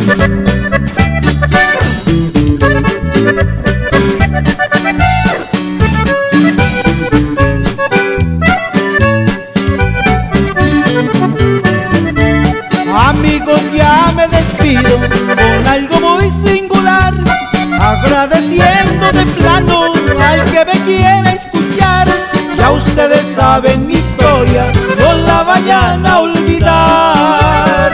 Amigos, ya me despido con algo muy singular, agradeciendo de plano al que me quiera escuchar. Ya ustedes saben mi historia, no la vayan a olvidar.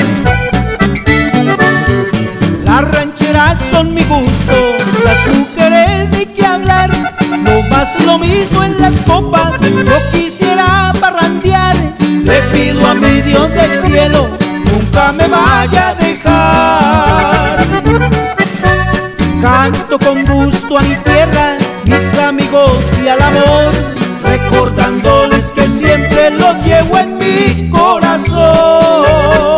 Las rancheras son mi gusto, las mujeres ni que hablar, no más lo mismo en las copas, no quisiera parrandear. Le pido a mi Dios del cielo, nunca me vaya a dejar. Canto con gusto a mi tierra, mis amigos y al amor, recordándoles que siempre lo llevo en mi corazón.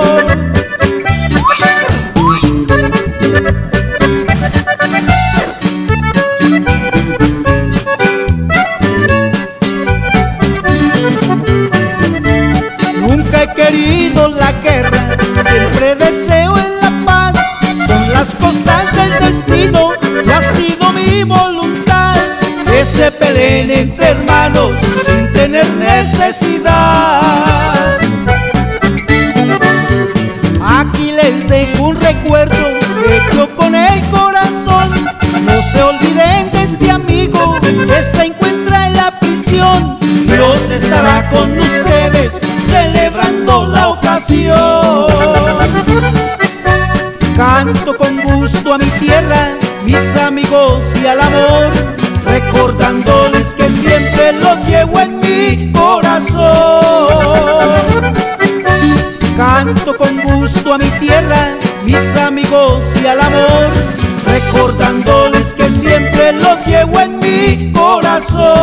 Nunca he querido la guerra, siempre deseo en la paz. Son las cosas del destino y ha sido mi voluntad que se peleen entre hermanos sin tener necesidad. Aquí les dejo un recuerdo hecho con el corazón. No se olviden de este amigo que se encuentra en la prisión. Dios estará con ustedes celebrando la ocasión. Canto con gusto a mi tierra, mis amigos y al amor, recordándoles que siempre lo llevo en mi corazón. Canto con gusto a mi tierra, mis amigos y al amor, recordándoles que siempre lo llevo en mi corazón.